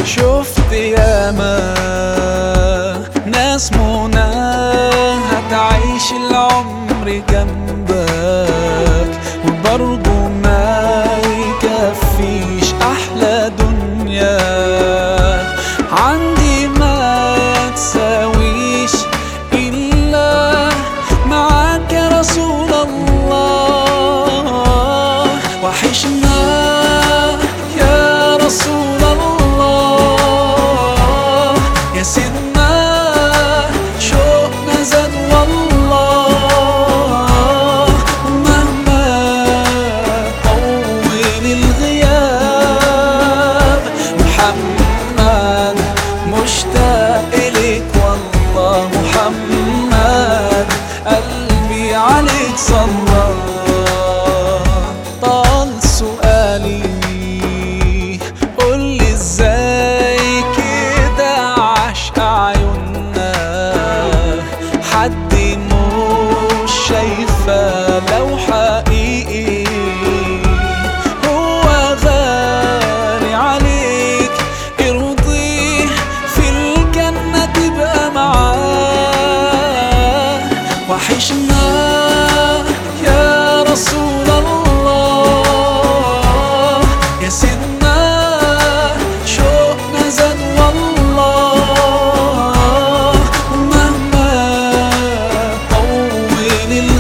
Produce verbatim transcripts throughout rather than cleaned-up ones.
شفت ياما ناس منى هتعيش العمر جنبك وبرضه ما يكفيش أحلى دنيا عندي ما تساويش إلا معاك يا رسول الله. وحشنا يا رسول الله يا سيدنا شوقنا زاد والله. مهما طول الغياب محمد مشتاق إليك والله. محمد قلبي عليك صلى. طال سؤالي قولي ازاي كده عشق عيوننا حد مش شايفة لو حقيقي هو غالي عليك ارضيه في الجنة تبقى معاه. وحشنا يا رسول الله يا سيدنا شوقنا زاد والله. مهما طول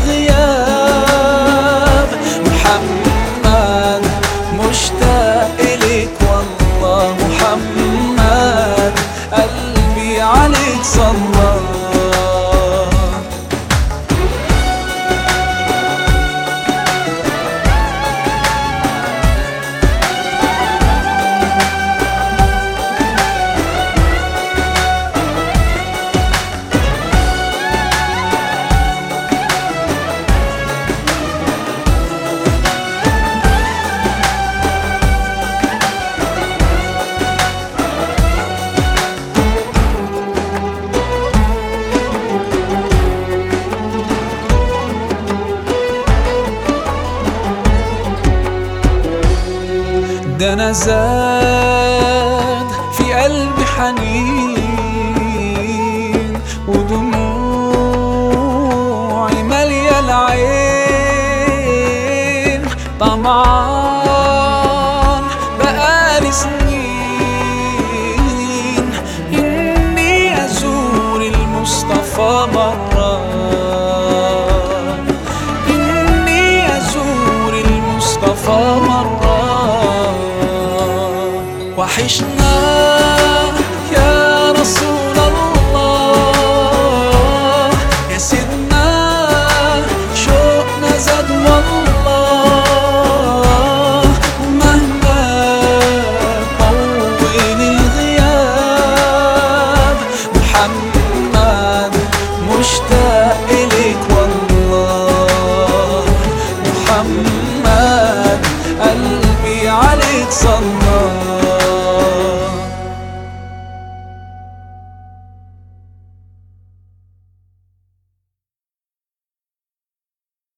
الغياب محمد مشتاق إليك والله. محمد قلبي عليك صلى. ده أنا زاد في قلبي حنين